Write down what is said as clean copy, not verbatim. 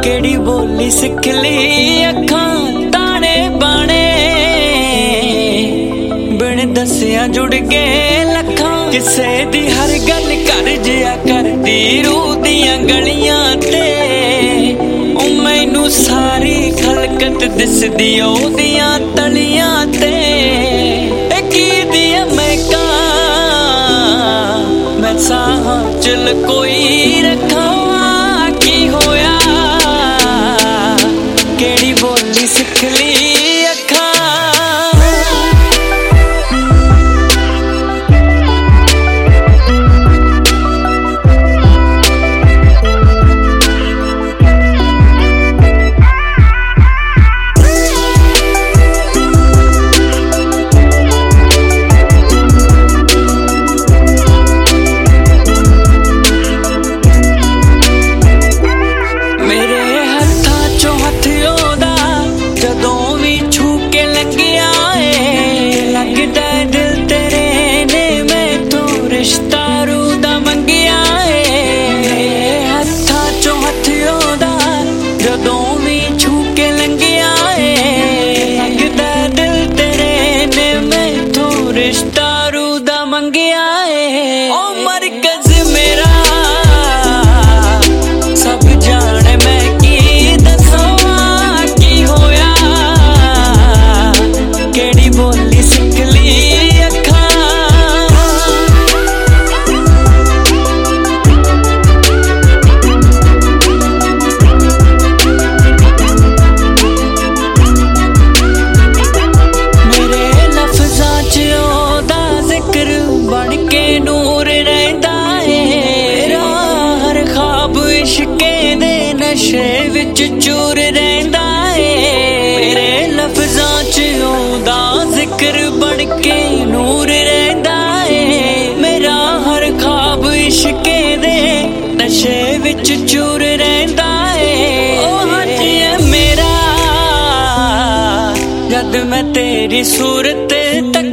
केड़ी बोली सिख ली अखां ताने बाने, बिन दसिया जुड़ गए लखां। किसे दी हर गल कर जिया करदी रूह दियां गलियां ते, ओ मैनू सारी खलकत दिसदी ओदियां तलियां ते। की दिया मैं साह चल कोई रखा की होया, केड़ी बोली सिख ली अखां। मंगिया है ओ मरकज मेरा, सब जाने मैं की दसां की होया, केड़ी बोली सिख ली अखां। मेरे लफ्जां च ओदा जिक्र बन के नूर रहिंदा है, मेरा हर ख्वाब इश्के दे नशे विच चूर रहिंदा है। मेरे लफ्जां च ओदा जिक्र बन के नूर रहिंदा है, मेरा हर ख्वाब इश्के दे नशे विच चूर रहिंदा है। ओ हाजी है मेरा जद मैं तेरी सूरत तक